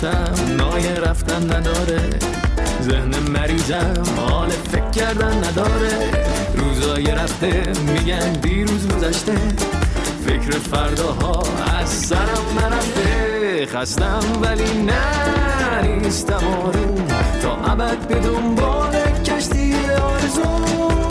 دستم نای رفتن نداره، ذهن مریضم حال فکر کردن نداره، روزای رفته میگن دیروز گذشته، فکر فرداها از سرم نرفته، خستم ولی نه نیستم آروم، تا ابد به دنبال کشتی آرزوم.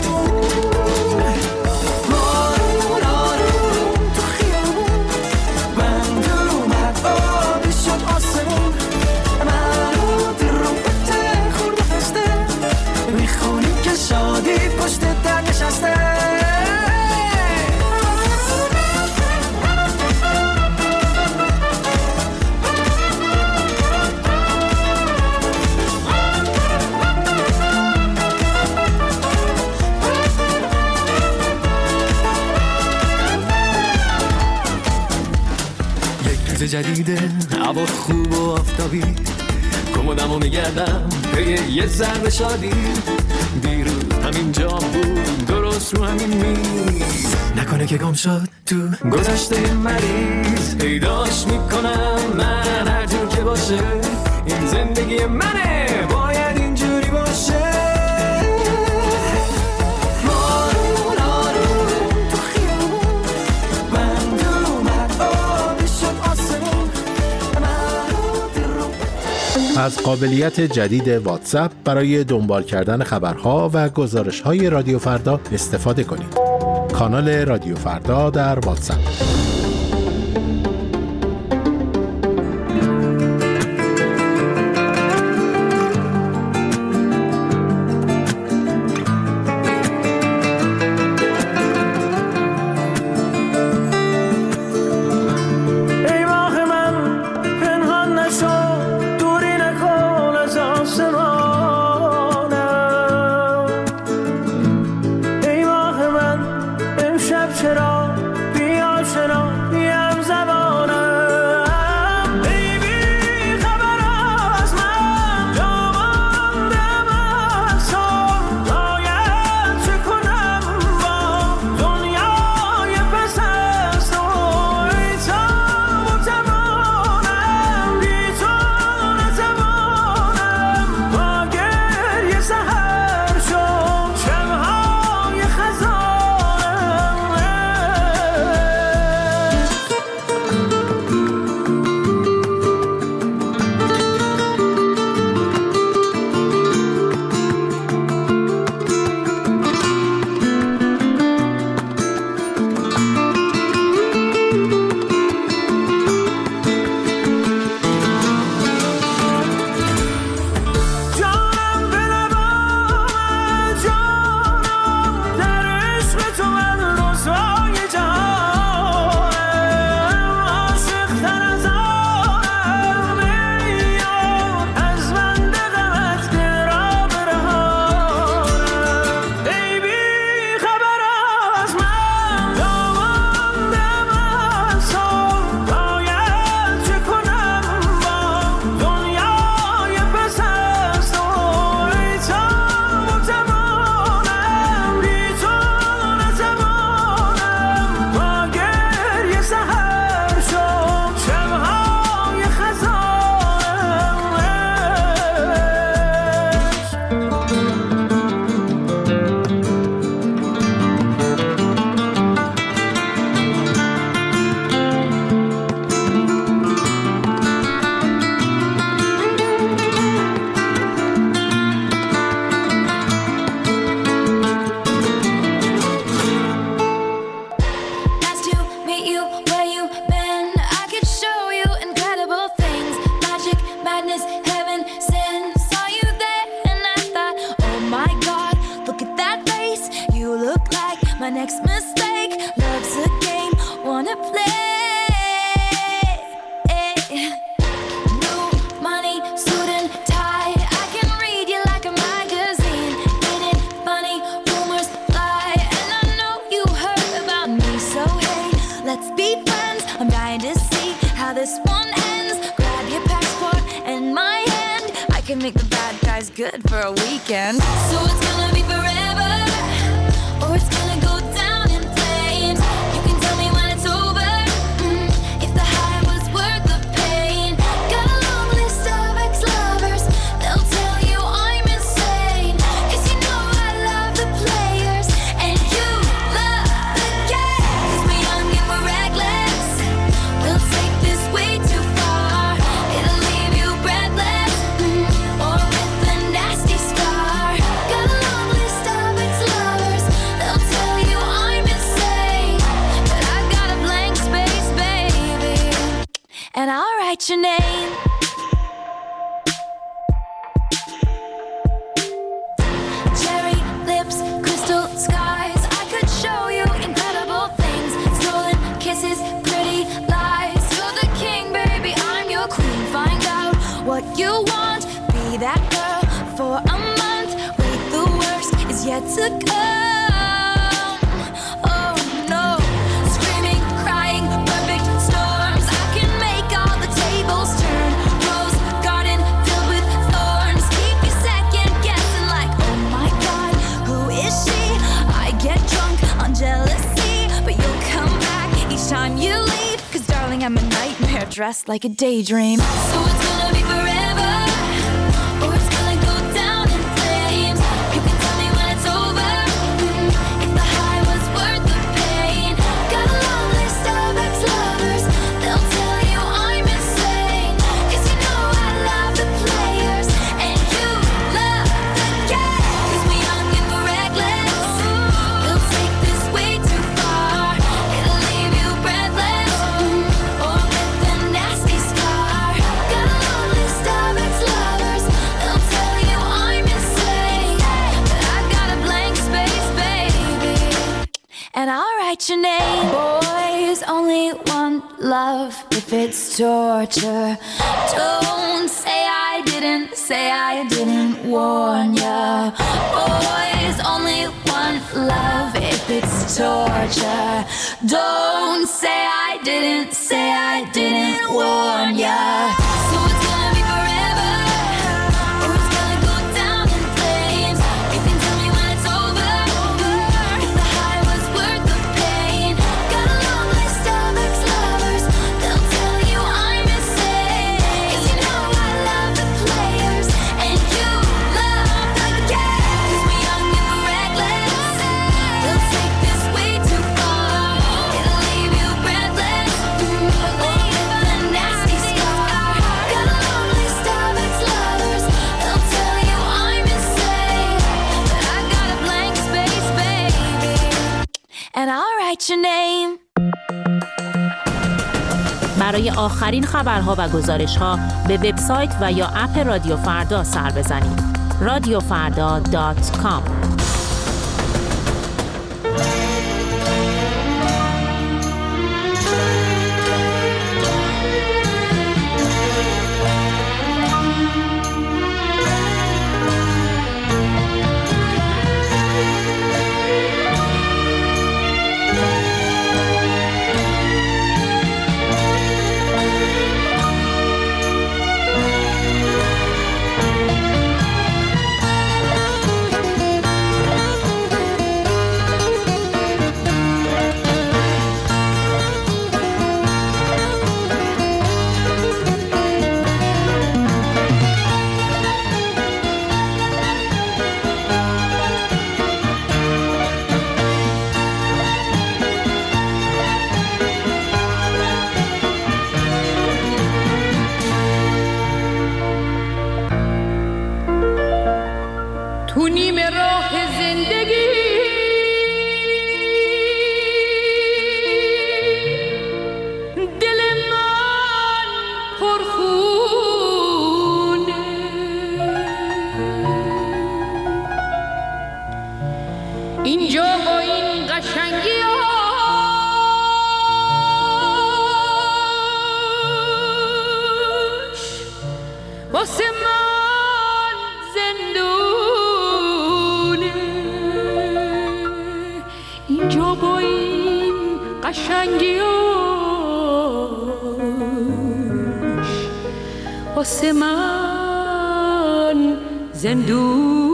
جدیده هوا خوب و آفتابی، کمدمو میگردم پی یه ذره شادی، دیروز همین جا بود درست رو همین میز، نکنه که گم شد تو گذشته مریض، پیداش میکنم من هر جور که باشه، این زندگی منه باید اینجوری باشه. از قابلیت جدید واتساپ برای دنبال کردن خبرها و گزارش‌های رادیو فردا استفاده کنید. کانال رادیو فردا در واتساپ. Make the bad guys good for a weekend. So it's gonna be forever, or it's gonna go down in flames. You can tell me when it's over, if the high was worth the pain. Got a long list write your name. Cherry lips, crystal skies, I could show you incredible things. Stolen kisses, pretty lies. You're the king, baby, I'm your queen. Find out what you want, be that girl for a month. Wait, the worst is yet to come. Oh no, screaming, crying, perfect storms. I can make all the tables turn. Rose garden filled with thorns. Keep you second guessing like, oh my God, who is she? I get drunk on jealousy, but you'll come back each time you leave. 'Cause darling, I'm a nightmare dressed like a daydream. So it's gonna be forever, or it's gonna go down in flames. You can tell me when it's over, if the high was worth the pain. Got a long list of ex-lovers, they'll tell you I'm insane. 'Cause you know I love the players, and you love the game. 'Cause we're young and we're reckless, we'll take this way too far. It'll leave you breathless, or with a nasty scar. Got a long list of ex-lovers, they'll tell you I'm insane. But I've got a blank space, baby, and I'll write your name. Boys only want love if it's torture. Don't say I didn't warn ya. Boys only want love if it's torture. Don't say I didn't warn ya. So it's gonna be forever, or it's gonna go down in flames. You can tell me when it's over, if the high was worth the pain. Got a long list of ex-lovers, they'll tell you I'm insane. 'Cause you know I love the players, and you love the game. 'Cause we're young and we're reckless, we'll take this way too far. It'll leave you breathless, or with a nasty scar. Got a long list of ex-lovers, they'll tell you I'm insane. But I got a blank space, baby, and I'll write your name. برای آخرین خبرها و گزارش‌ها به وبسایت و یا اپ رادیو فردا سر بزنید. radiofarda.com. تو نیم راه زندگی دل من پرخونه، اینجا با این قشنگی واسه من زندونه، اینجا با این قشنگیاش واسه من زندونه.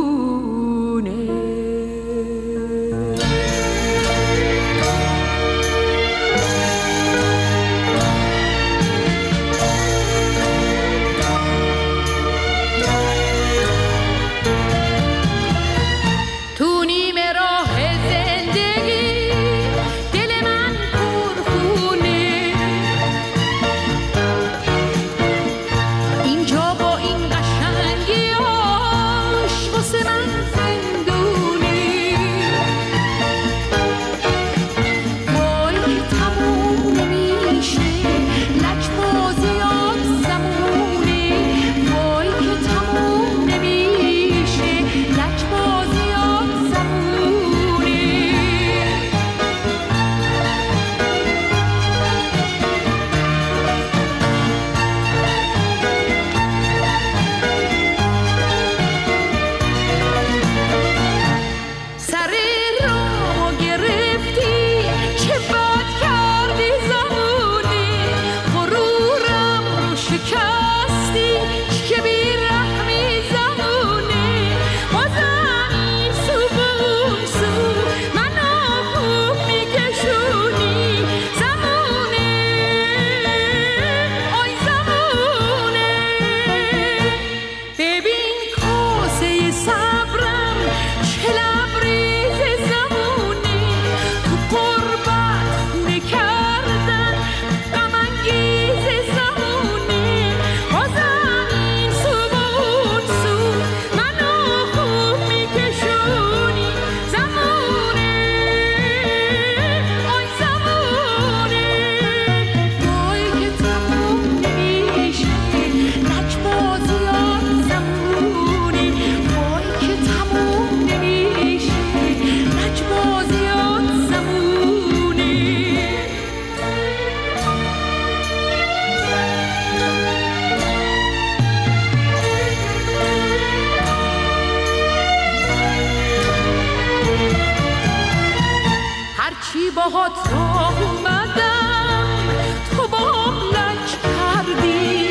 هرچی باهات راه اومدم تو باهم لک کردی،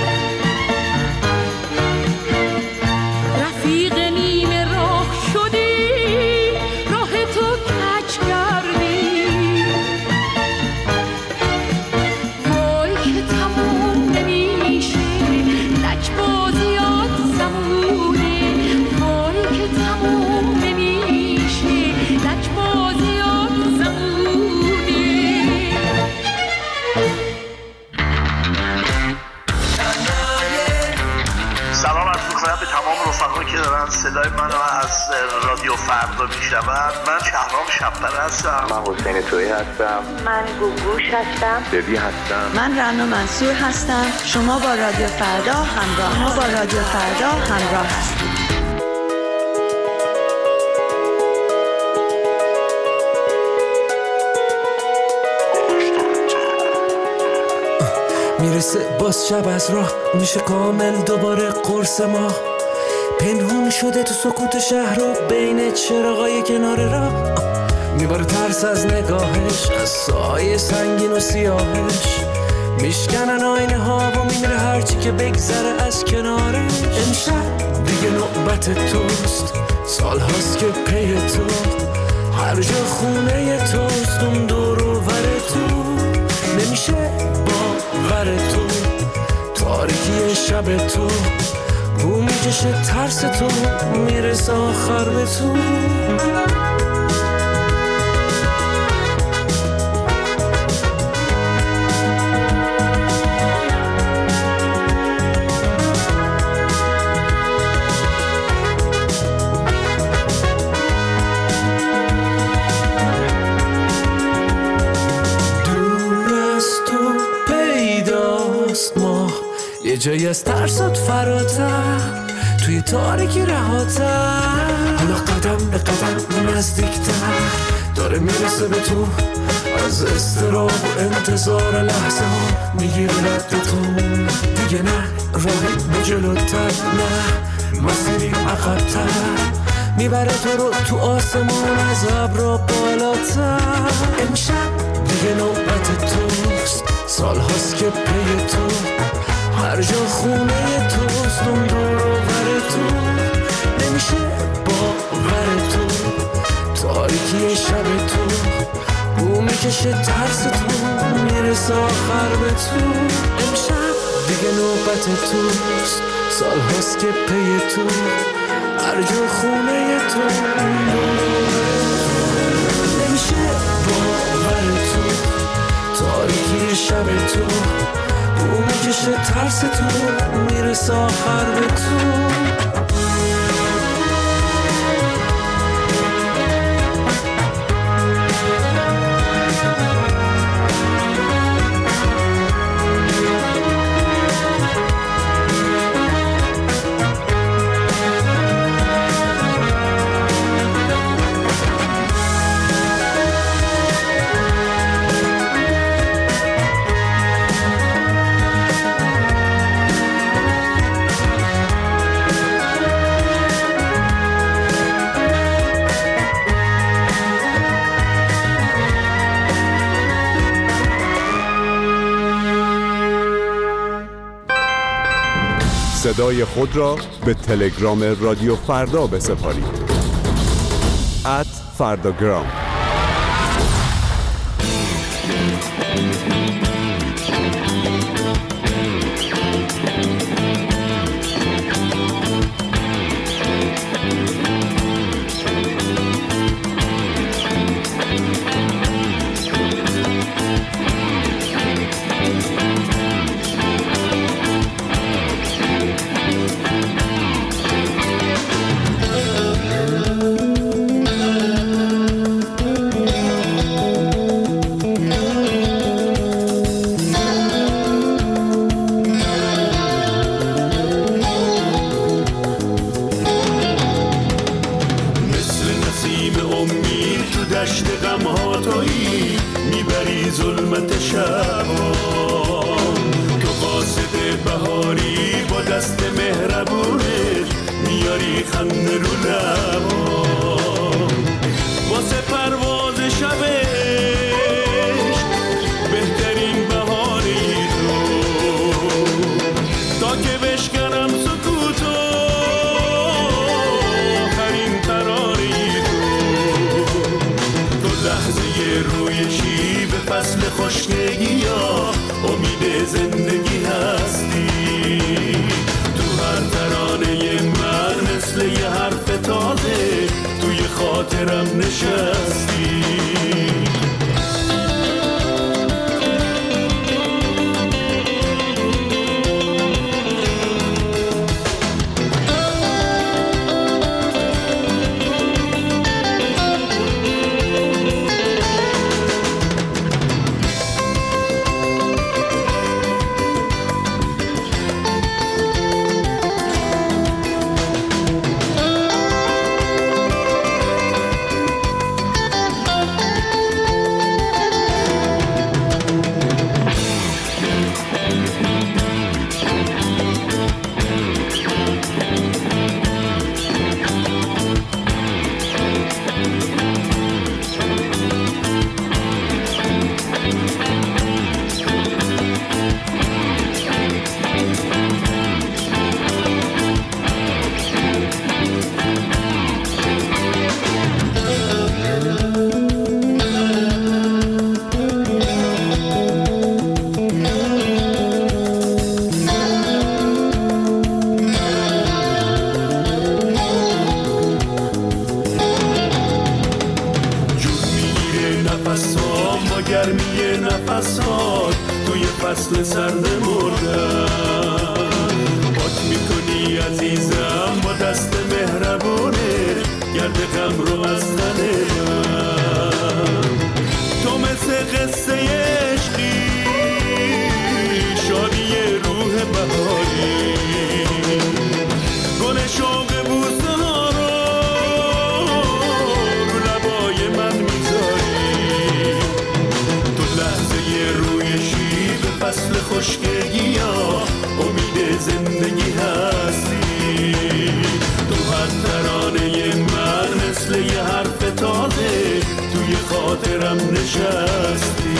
رفیق نیمه راه شدی راه تو کج کردی. وای که تموم نمیشه لک بازیات زمونه، وای که تموم نمیشه لک بازیات زمونه. سلام عرض می‌کنم به تمام رفقایی که دارن صدای منو از رادیو فردا میشنون. من شهرام شب‌پره هستم. من حسین تویی هستم. من گوگوش هستم. ببی هستم. من رنا منصور هستم. شما با رادیو فردا همراه هستید. میرسه باز شب از راه میشه کامل دوباره قرص ما، پنهون شده تو سکوت شهر و بین چراغای کنار راه، میباره ترس از نگاهش، از سایه سنگین و سیاهش، میشکنن آینه ها و میمیره هرچی که بگذره از کنارش. امشب دیگه نوبت توست، سال هاست که پی تو، هر جا خونه توست، اون دور و ور تو، نمیشه باور تو، تاریکی شب تو، بو میکشه ترس تو، میرسه آخر به تو. یه جایی از ترسات فراتر، توی تاریکی رهاتر، حالا قدم به قدم نزدیکتر داره میرسه به تو، از استراب و انتظار لحظه ها میگیره رد تو. دیگه نه راهی به جلوتر، نه مسیری عقبتر، میبره تو رو تو آسمون از ابرا بالاتر. امشب دیگه نوبت توست، سال هاست که پی تو، هر جا خونه توست، اون دور و بر تو، نمیشه باور تو، تاریکی شب تو، بو میکشه ترس تو، میرسه آخر به تو. امشب دیگه نوبت توست، سال هاست که پی تو، هر جا خونه تو، اون دور و بر تو، نمیشه باور تو، تاریکی شب تو، بو میکشه ترس تو، میرسه آخر به تو. صدای خود را به تلگرام رادیو فردا بسپارید. @فرداگرام. خنده رو لبا واسه پرواز شبه شادی رویشی به فصل خشکگی یا امید زندگی هستی. تو هر ترانه من مثل یه حرف تازه توی خاطرم نشستی. فصل سرد مردن پاک میکنی عزیزم با دست مهربونه گرد غم رو از تن من. تو مثل قصه عشقی شادی روح بهاری گل شوق بوسه ها رو لبای من میذاری. تو لحظه رویشی به فصل خشکگی یا امید زندگی هستی. تو هر ترانه من مثل یه حرف تازه توی خاطرم نشستی.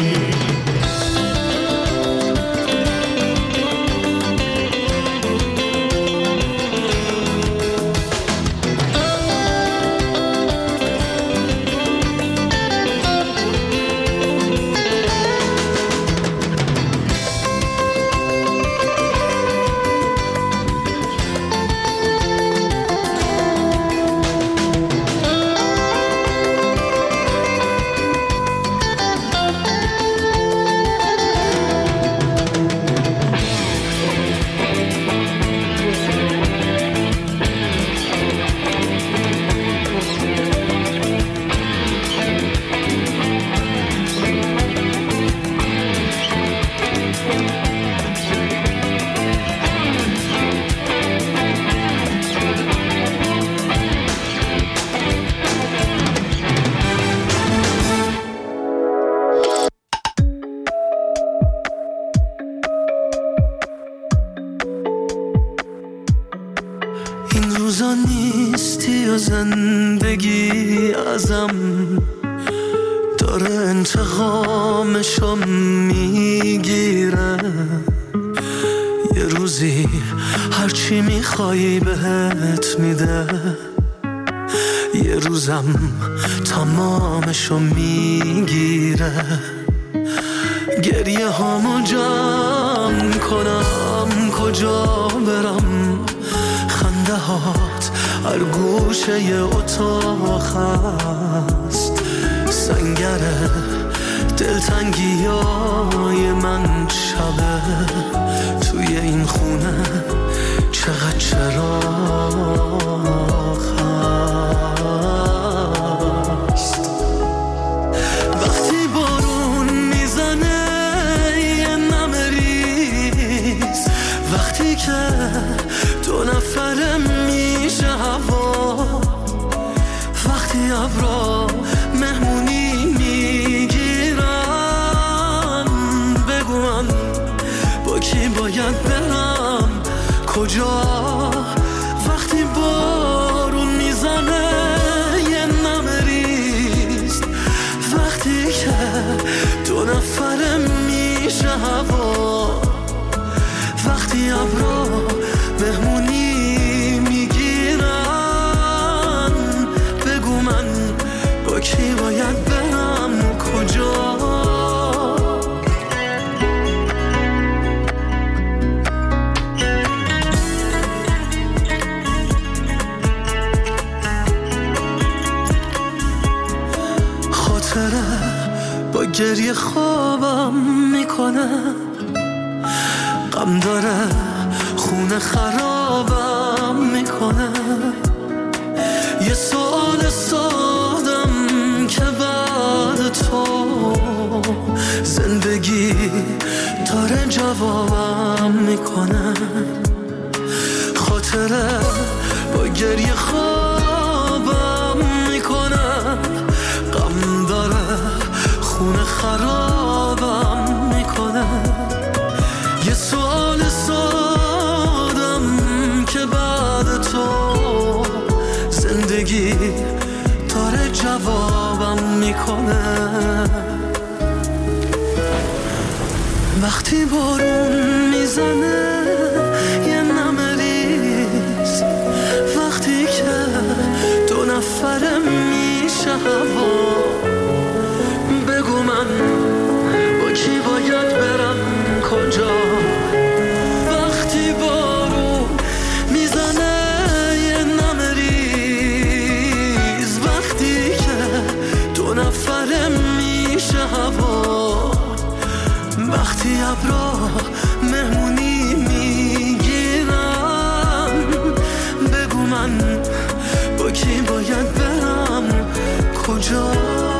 نیستی و زندگی ازم داره انتقامشو میگیره. یه روزی هرچی میخوایی بهت میده، یه روزم تمامشو میگیره. گریه هامو جمع کنم کجا برم، خنده هات هر گوشه ی اتاق هست. سنگره دلتنگی های من شبه توی این خونه چقدر چراغ هست. وقتی بارون میزنه یه نمه ریز، وقتی که دو نفره میشه هوا، وقتی ابرا مهمونی میگیرن، بگو من با کی باید برم کجا. وقتی بارون میزنه یه نمه ریز، وقتی که دو نفره میشه هوا، وقتی ابرا مهمونی میگیرن، بگو من با کی باید برم با گریه خوابم میکنه، غم داره خونه خرابم میکنه. یه سوال سادم که بعد تو زندگی داره جوابم میکنه. خاطره با گریه خوابم میکنه، غم داره خونه خرابم میکنه. یه سوال سادم که بعد تو زندگی داره جوابم میکنه. وقتی بارون میزنه یه نمه ریز، وقتی که دو نفره میشه هوا، بگو من با کی باید برم کجا. وقتی بارون میزنه یه نمه ریز، وقتی که دو نفره میشه هوا، وقتی ابرا مهمونی میگیرم، بگو من با کی باید برم کجا.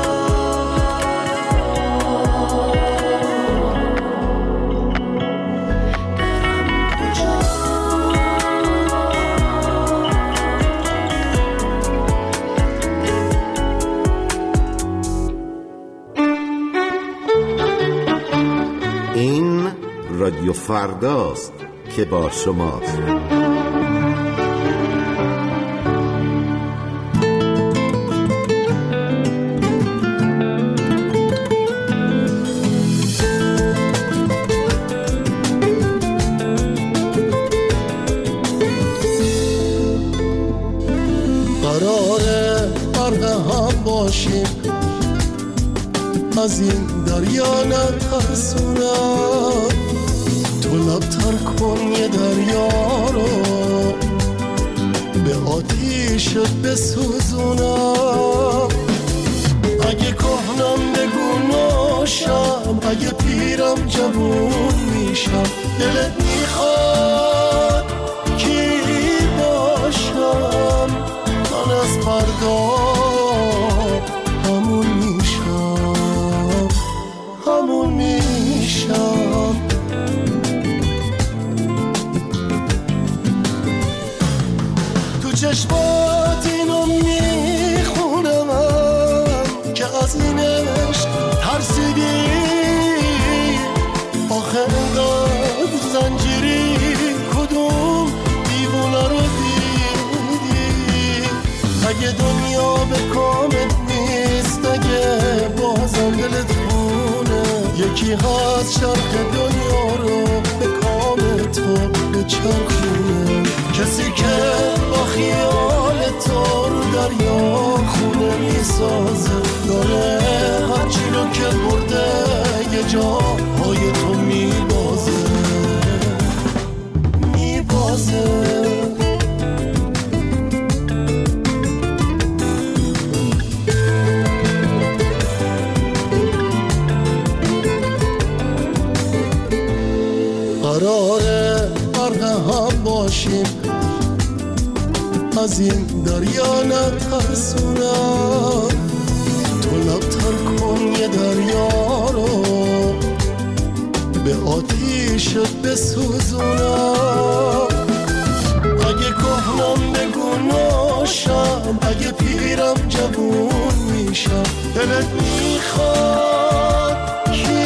این رادیو فرداست که با شماست. قراره غرق هم باشیم، از این دریا نترسونم. تو لبتر کن یه دریا رو، به آتیشت بسوزونم. اگه کهنم بگو ناشم، اگه پیرم جوون میشم. دلت میخواد کی باشم، من از فردا همون میشم، همون میشم. تو چشمات اینو میخونم که از این عشق ترسیدی. آخه انقدر زنجیری، کدوم دیوونه رو دیدی؟ اگه دنیا به کامت نیست، اگه بازم دلت خونه، یکی هست چرخ دنیا رو به کام تو بچرخونه. کسی که با خیال تو رو دریا خونه میسازه، داره هرچی رو که برده یه جاهای تو میبازه، میبازه. قراره غرق هم باشیم، از این دریا نترسونم. تو لبتر کن یه دریا رو، به آتیشت بسوزونم. اگه کهنم بگو ناشم، اگه پیرم جوون میشم. دلت میخواد کی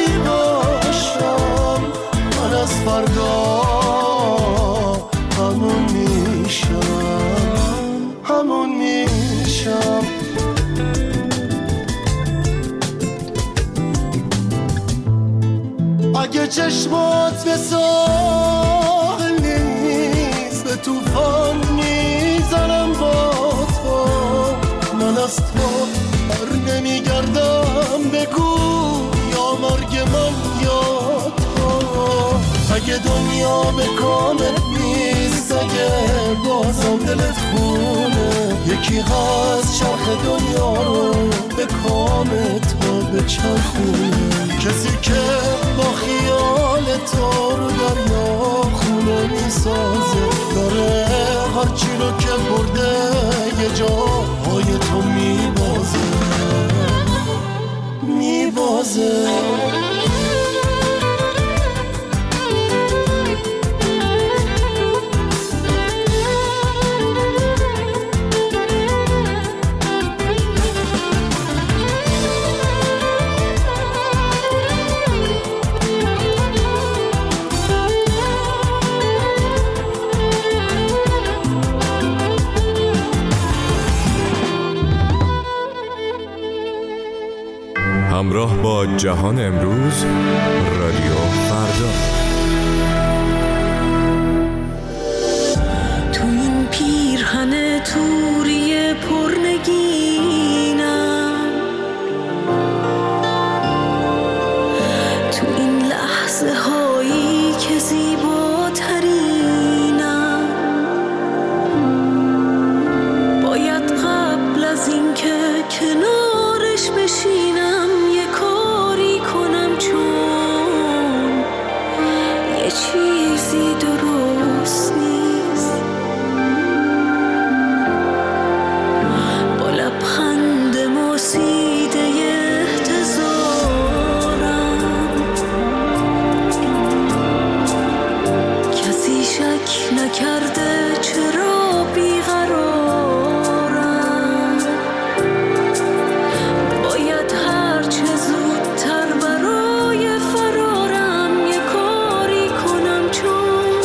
باشم، من از فردا همون میشم، همون میشم. اگه چشمات به ساحل نیست، به طوفان میزنم با تو. من از تو بر نمیگردم، بگو یا مرگ من یا تو. اگه دنیا به کامت نیست، اگه بازم دلت خونه، یکی هست چرخ دنیا رو به کام تو میچرخونه، کسی که با خیال تو رو دریا خونه میسازه، داره هرچی رو که برده یه جاهای تو میبازه. همراه با جهان امروز، رادیو فردا. تو این پیرهن توری پرنگینم، تو این لحظه هایی که زیباترینم، باید قبل از این که کنارش بشینم یه کاری کنم، چون یه چیزی درست نیست. با لبخند موسیده احتضارم، کسی شک نکرده چرا بیقرارم، باید هرچه زودتر برای فرارم یه کاری کنم، چون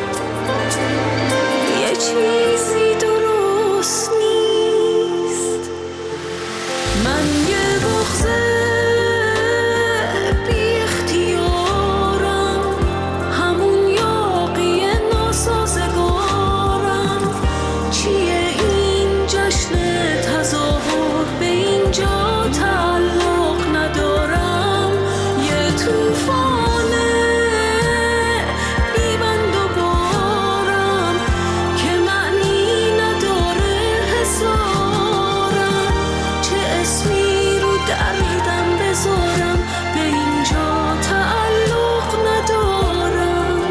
یه چیزی درست نیست. من یه بغضه بی اختیارم، همون یاقی ناسازگارم. چیه این جشن تظاهر، به اینجا تعلق ندارم. یه توفانه بی‌بند و بارم که معنی نداره حصارم. چه اسمی رو دردم بذارم، به اینجا تعلق ندارم.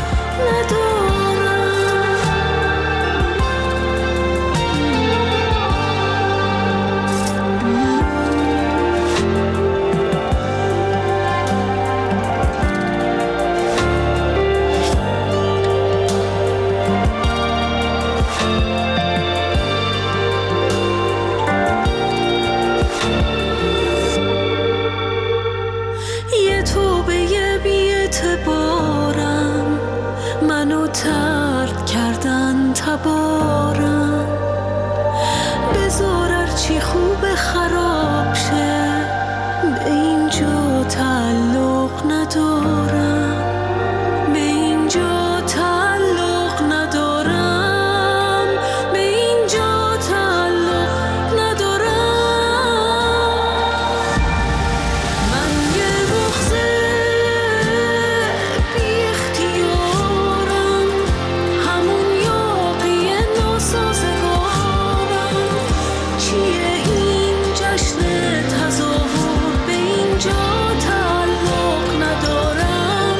یه توبه بی‌اعتبارم، منو طرد کردن تبارم. بذار هرچی خوب خراب شه، به اینجا تعلق ندارم. به اینجا تعلق ندارم. به اینجا تعلق ندارم. من یه بغضه بی اختیارم، همون یاقی ناسازگارم. چیه این جشن تظاهر، به اینجا تعلق ندارم.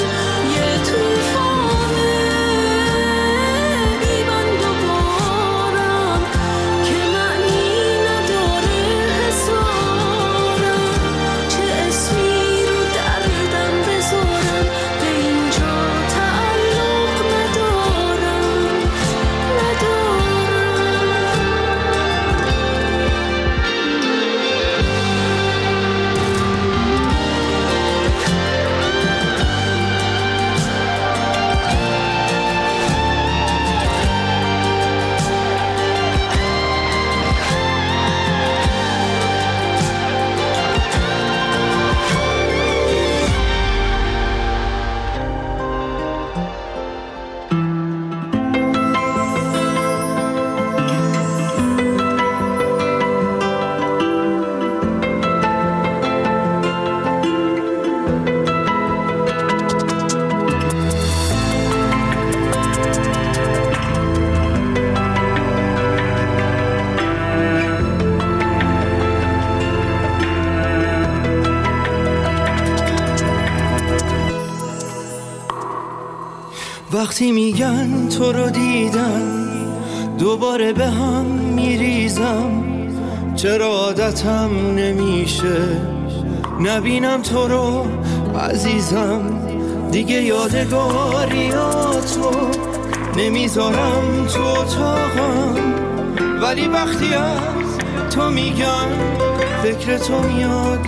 وقتی میگن تو رو دیدن دوباره به هم میریزم، چرا عادتم نمیشه نبینم تو رو عزیزم. دیگه یادگاریاتو نمیذارم تو اتاقم، ولی وقتی از تو میگن فکر تو میاد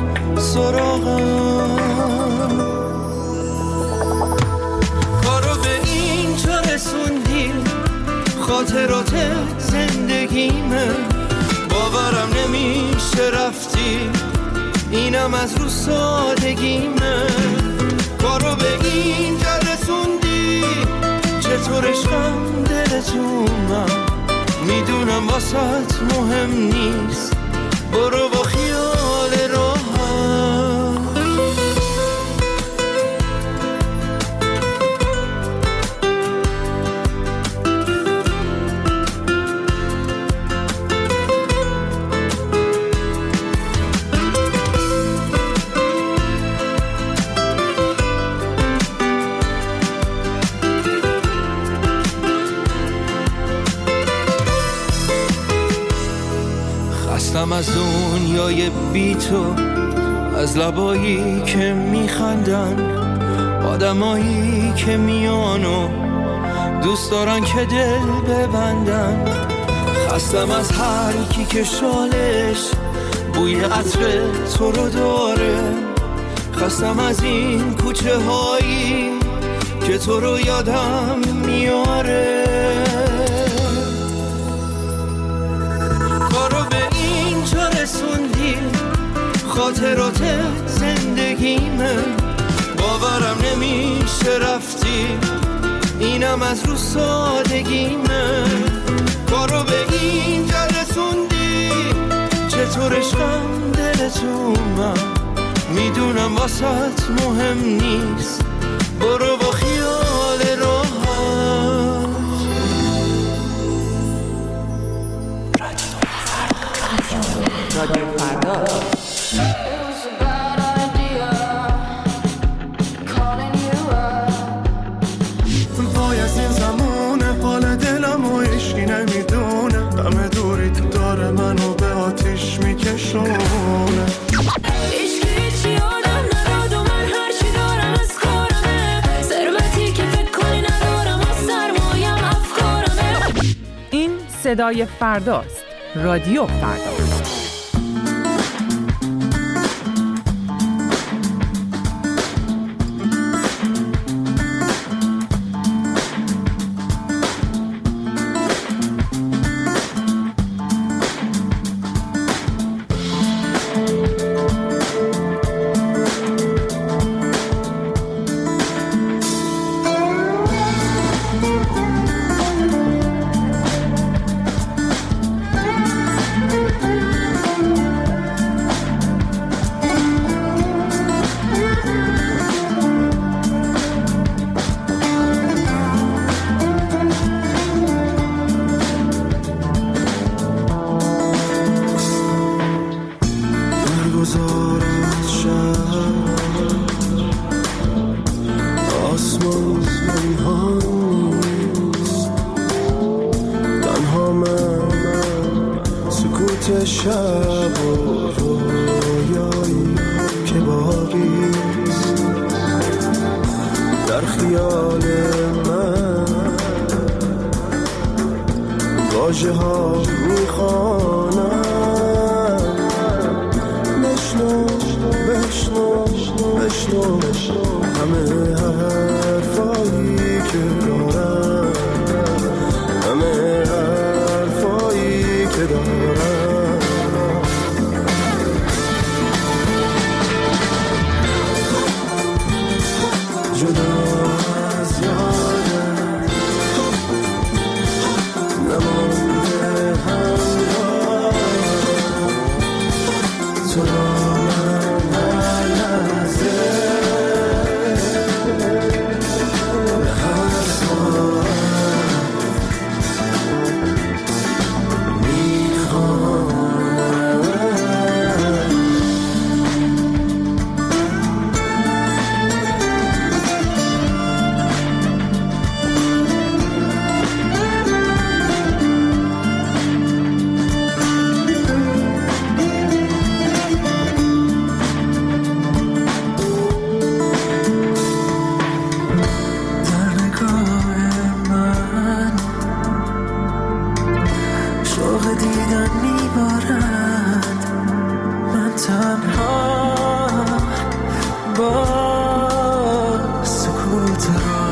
سراغم. کارو به اینجا رسوندی، خاطرات زندگیمه، باورم نمیشه رفتی، اینم از رو سادگیمه. کارو به اینجا رسوندی، چطور عشقم دلتونم، میدونم واسط مهم نیست، برو با خیال راحت. خستم از دنیای بی تو، از لبایی که میخندن، آدمایی که میان و دوست دارن که دل ببندن. خستم از هر کی که شالش بوی عطر تو رو داره، خستم از این کوچه هایی که تو رو یادم میاره. کارو به اینجا رسوندی، خاطرات زندگیمه، باورم نمیشه رفتی، اینم از رو سادگیمه. کارو به اینجا رسوندی، چطور عشقم دلتونم، میدونم واسط مهم نیست، برو با خیال راحت. رادیو فردا. وای از این زمونه، حال دلم و عشقی نمیدونه، همه دوری تو داره منو به آتیش میکشونه. هیچی آدم نداد و من هرچی دارم از کارمه، ثروتی که فکر کنی ندارم و سرمایم افکارمه. این صدای فرداست. رادیو فردا. شب و رویایی که باقیست در خیال من، واژه ها میخوانم، بشنو بشنو بشنو همه حرفایی که دارم، همه حرفایی که دارم. جدا از یادت نمانده همراه تو را من هر لحظه به هر ساعت با سکوت را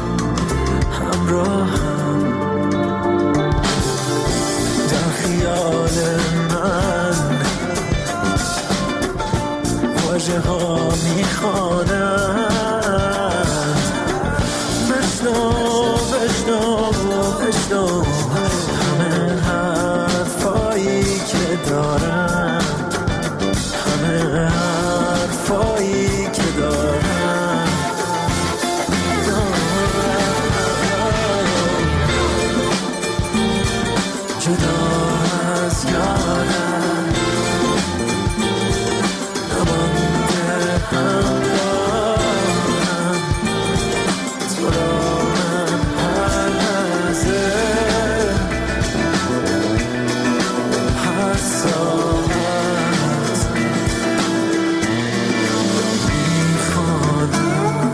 همراهم در خیال من واژه ها میخوانند بشنو همه حرفایی که دارم همه حرفایی که دارم جدا از یادم نمانده همراهم تو را من هر لحظه هر ساعت میخوانم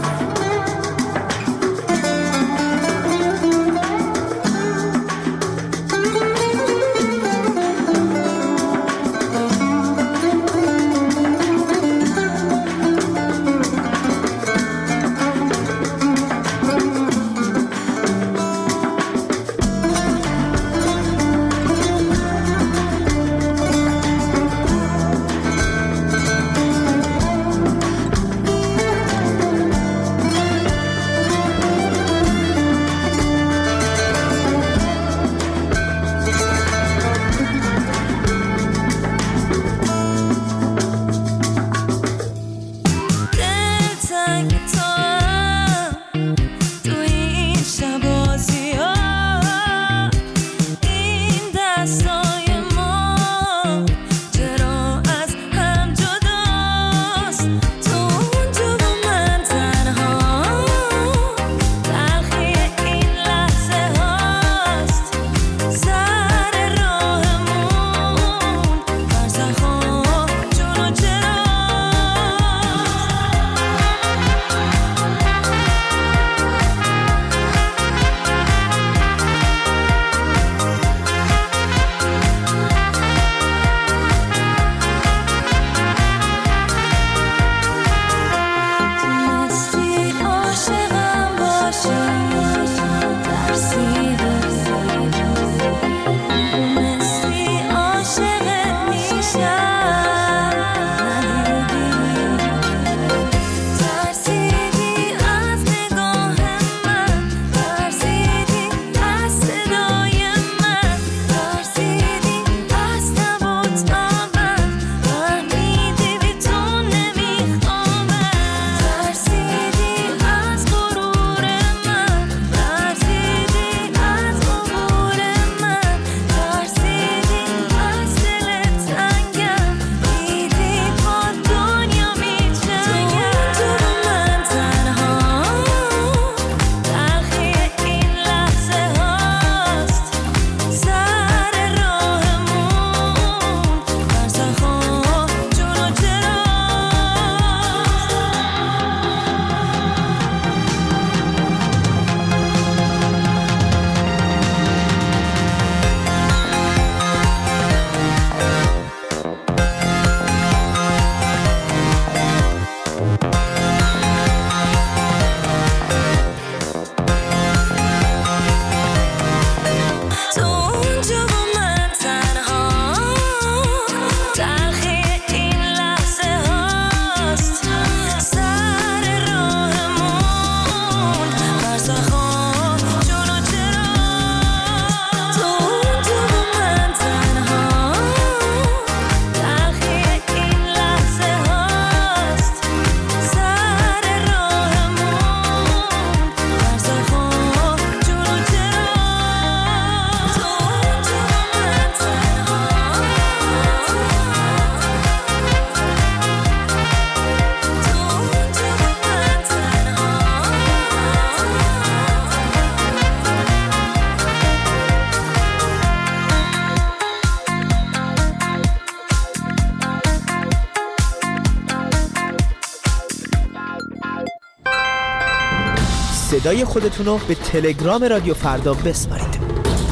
صدای خودتون رو به تلگرام رادیو فردا بسپارید.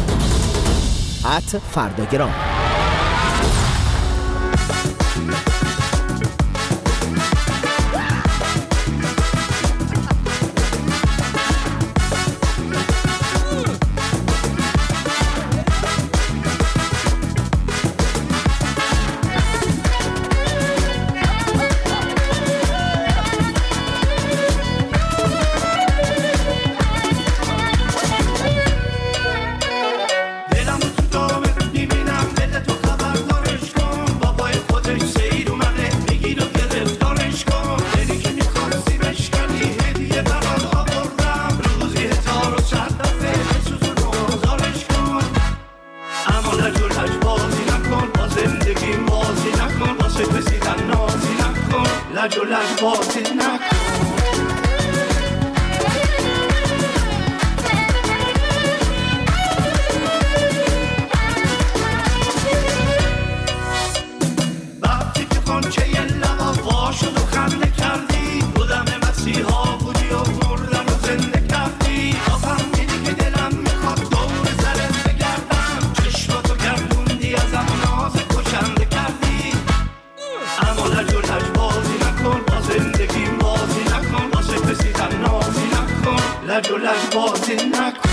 @فرداگرام. لج و لج بازی نکن. وقتی که خونچه یه لبا وا شد و خنده کردی، بودم مسیحا بودی و مردن و زنده کردی. آفم دیدی که دلم میخواد دور سرت بگردم، چشماتو گردوندی ازم ناز کشنده کردی. اما لج و لج بازی نکن، با زندگیم بازی نکن، واسه کسی تنازی نکن. لج و لج بازی نکن.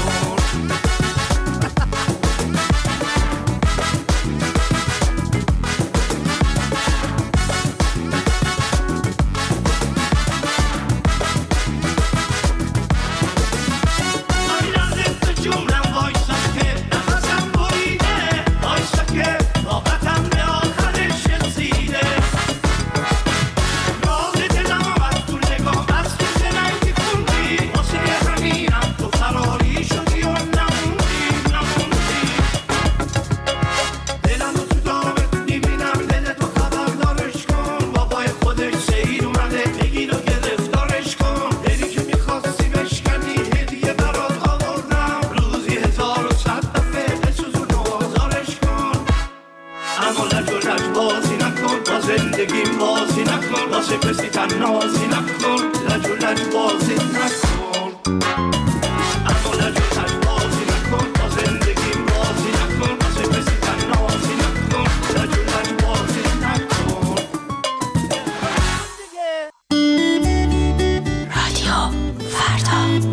زندگیم بازی نکن، واسه کسی تنازی نکن. لج و لج بازی نکن. اما لج و لج بازی نکن، با زندگیم بازی نکن، واسه کسی تنازی نکن. لج و لج بازی نکن. رادیو فردا.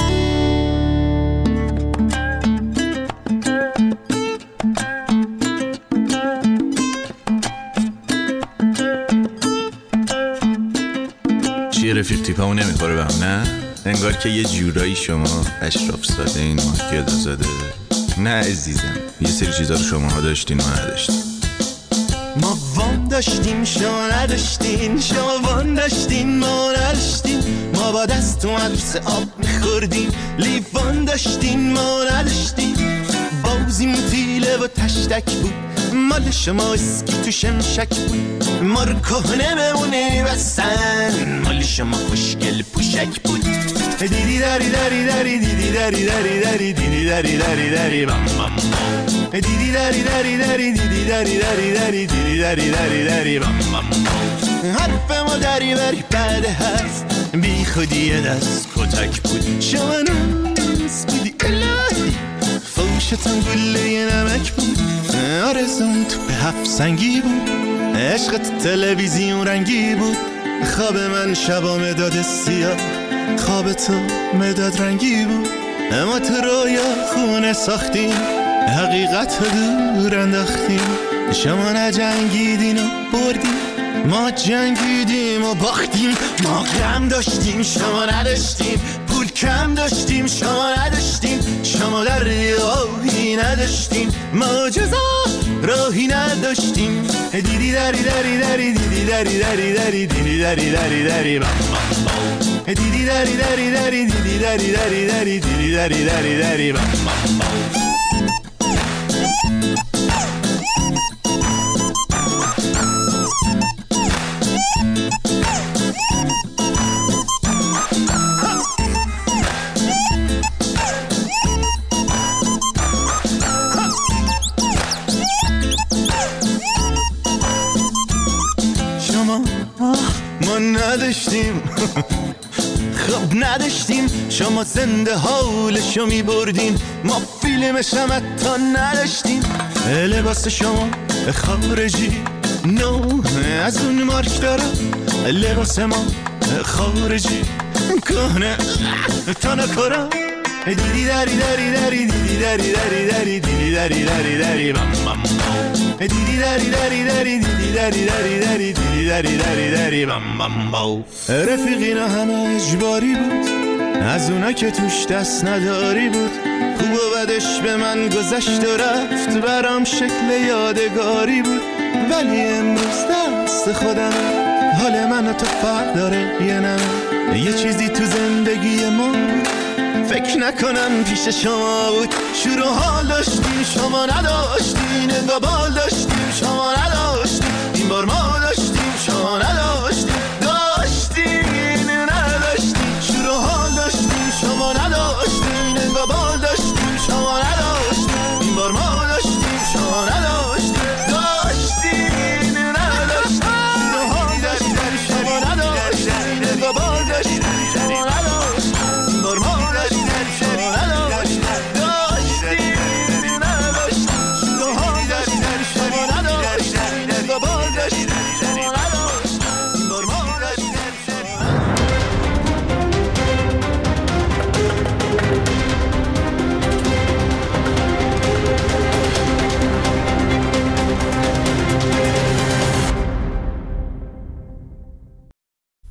رفیق تیپمو نمیخوره به هم، نه؟ انگار که یه جورایی شما اشراف زاده این ماهیادا زاده. نه عزیزم، یه سری چیزا رو شماها داشتین و نداشتین. ما وان داشتیم شما نداشتین، شما وان داشتین ما نداشتین. ما با دست تو مدرسه آب میخوردیم، لیوان داشتین ما نداشتین. بازیم تیله و تشتک بود، مال شما اسکی تو شمشک بود. ما رو کهنه بمونه بستن، مال شما خوشگل پوشک بود. دیدی داری داری داری دیدی داری داری داری دیدی داری داری داری بام بام. دیدی داری داری داری دیدی داری داری داری دیدی داری داری داری بام بام. حرف ما داری بری بعد حرف، بی خودی یه دست کتک بود. شما ناز بودی الهی، فوشتم گله نمک بود. آرزون تو به هفت سنگی بود، عشقت تلویزیون رنگی بود. خواب من شبا مداد سیاه، خواب تو مداد رنگی بود. اما تو رویا خونه ساختیم، حقیقت رو دور انداختیم. شما نجنگیدین و بردیم، ما جنگیدیم و باختیم. ما غم داشتیم شما نداشتیم، پول کم داشتیم شما نداشتیم. شما در راهی نداشتیم، ما جزا راهی نداشتیم. دیدی داری داری داری دیدی داری داری داری دیدی داری داری داری بام بام. دیدی داری داری داری دیدی داری داری داری دیدی داری داری داری بام بام. ما نداشتیم خب نداشتیم، شما زنده حالشو می بردین. ما فیلمش هم حتی نداشتیم. لباس شما خارجی نو از اون مارک داره، لباس ما خارجی کهنه تا نکره. دیدی داری داری داری دیدی داری داری داری دیدی داری داری داری بام بام. دیدی داری داری داری دیدی داری داری داری دیدی داری داری داری بام بام بام. رفیقینا همه اجباری بود، از اونا که توش دست نداری بود. خوب و بدش به من گذشت و رفت، برام شکل یادگاری بود. ولی امروز دست خودمه، حال من و تو فرق داره یه نمه. یه چیزی تو زندگی ما فکر نکنم پیش شما بود. شروع حال داشتیم شما نداشتین، انگار بال داشتیم شما نداشتین.